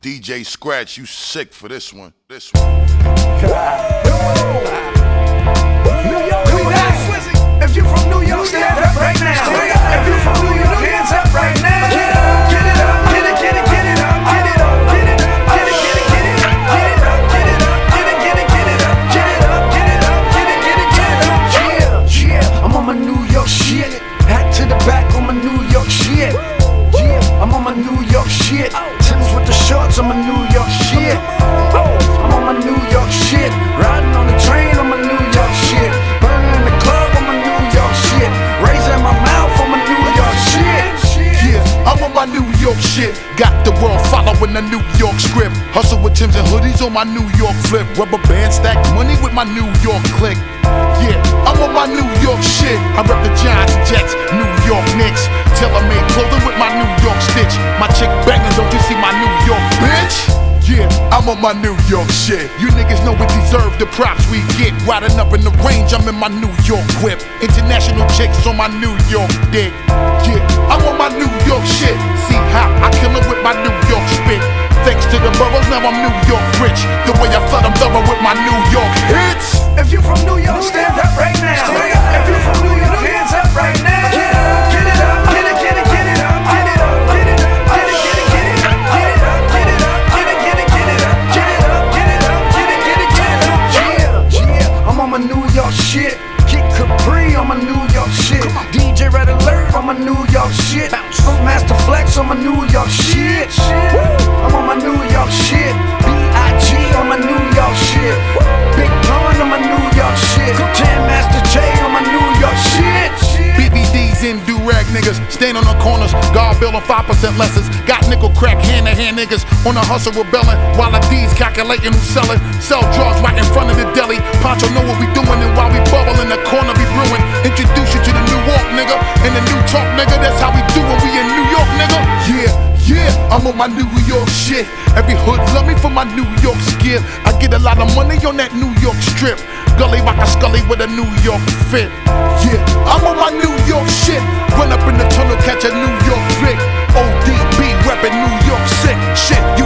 DJ Scratch, you sick for this one. This one. New York, if you from New York, stand up right now. If you from New York, hands up right now. Get up, get it up, get it, get it, get it up, get it up, get it up, get it, get it, get it up, get it up, get it up, get it, get it, get it up, get it up, get it up, get it, get it, get it up. Yeah, yeah, I'm on my New York shit. Hat to the back on my New York shit. Yeah, I'm on my New York shit. Tim's with the shorts on my New York shit. I'm on my New York shit. Riding on the train on my New York shit. Burning in the club on my New York shit. Raising my mouth on my New York shit. Yeah, I'm on my New York shit. Got the world following the New York script. Hustle with Timbs and hoodies on my New York flip. Rubber band stack money with my New York click. Yeah, I'm on my New York shit. I rep the Giants, Jets, New York Knicks. Tailor-made clothing with my New York stitch. My chick banging, don't you see my New York bitch? Yeah, I'm on my New York shit. You niggas know we deserve the props we get. Riding up in the range, I'm in my New York whip. International chicks on my New York dick. Yeah, I'm on my New York shit. See how I kill it with my New York spit. Thanks to the boroughs, now I'm New York rich. The way I flood them thorough with my New York hits. If you from New York, stand up right now. If you from New York, hands up right now. Get up, get it up, get it, get it, get it up, get it up, get it up, get it, get it, get it up, get it up, get it up, get it, get it, get it up, get it up, get it up, get it, get it, get it up. Yeah, yeah, I'm on my New York shit. Kid Capri on my New York shit. DJ Red Alert on my New York shit. Master Flex on my New York shit. I'm on my New York shit. B.I.G. on my New York shit. Big Pun on my New York shit. Jam Master J on my New York shit. BBDs and do-rag niggas stand on the corners, guard bill on 5% lessons. Got nickel crack hand-to-hand niggas on the hustle rebelling, while the D's calculating who's selling. Sell drugs right in front of the deli. Poncho know what we doing, and while we bubble in the corner be brewing. Introduce you to the New York nigga and the New Talk nigga. That's how we do when we in New York nigga. Yeah, I'm on my New York shit. Every hood love me for my New York skill. I get a lot of money on that New York strip. Gully rock a scully with a New York fit. Yeah, I'm on my New York shit. Run up in the tunnel, catch a New York Vic. ODB reppin' New York sick. Shit,